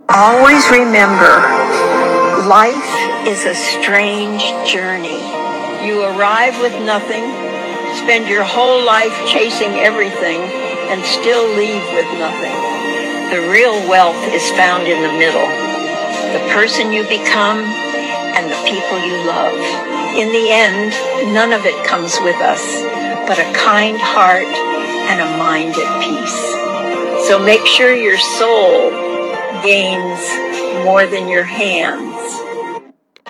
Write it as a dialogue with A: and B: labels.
A: Always remember, life is a strange journey. You arrive with nothing, spend your whole life chasing everything, and still leave with nothing. The real wealth is found in the middle, the person you become and the people you love. In the end, none of it comes with us, but a kind heart and a mind at peace. So make sure your soul gains more than your hand.